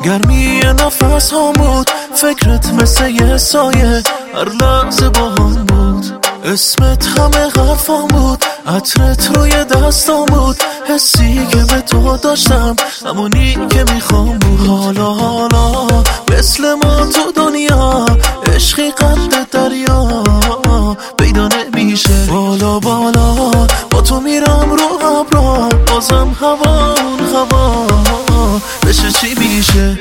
گرمی نفس ها بود، فکرت مثل یه سایه هر لحظه با هم بود. اسمت همه حرفام بود، عطرت روی دستام بود. حسی که به تو داشتم همونی که میخوام بود. حالا مثل ما تو دنیا عشقی قد دریا پیدا نمیشه. بالا با تو میرم رو ابرا، بازم هوا بشه چی میشه.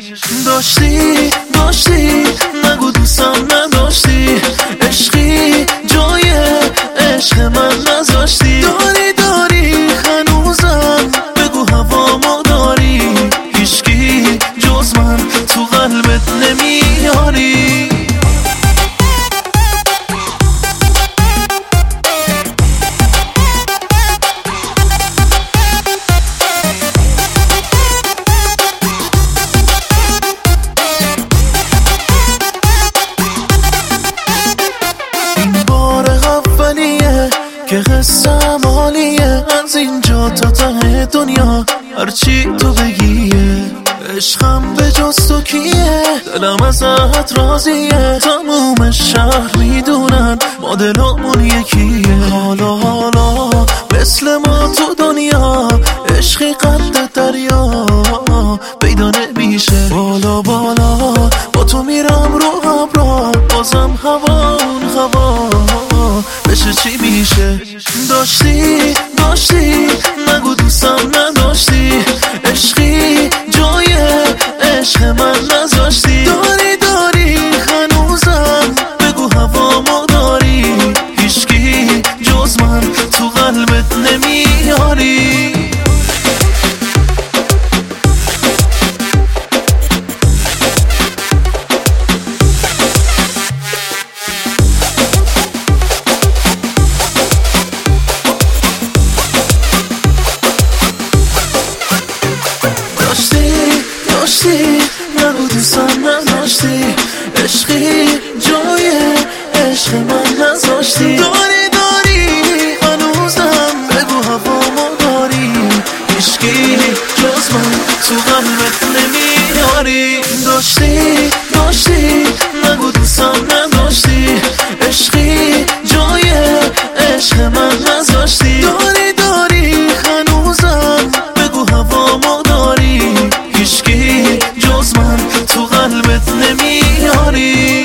داشتی نگو دوستم نداشتی، عشقی جای عشق من نذاشتی. داری هنوزم بگو هوامو داری، هیچکی جز من تو قلبت نمیاری. که قصم حالیه از اینجا تا ته دنیا، هرچی تو بگیه. عشقم به جز تو کیه، دلم ازت راضیه. تموم شهر میدونن ما دلمون یکیه. حالا مثل ما تو دنیا عشقی قد دریا پیدا نمیشه. بالا با تو میرم رو ابرا، بازم هوا بشه چی میشه. داشتی نگو دوستم نداشتی، عشقی جای عشق من نذاشتی. داری هنوزم بگو هوامو داری، هیچکی جز من تو قلبت نمیاری. داشتی نگو دوستم نداشتی، عشقی جای عشق من نذاشتی. داری هنوزم بگو هوامو داری، هیچکی جز من تو قلبت نمیاری. داشتی نگو دوستم نداشتی، عشقی جای عشق من نذاشتی. داری هنوزم بگو هوامو داری، هیچکی جز من تو قلبت نمیاری.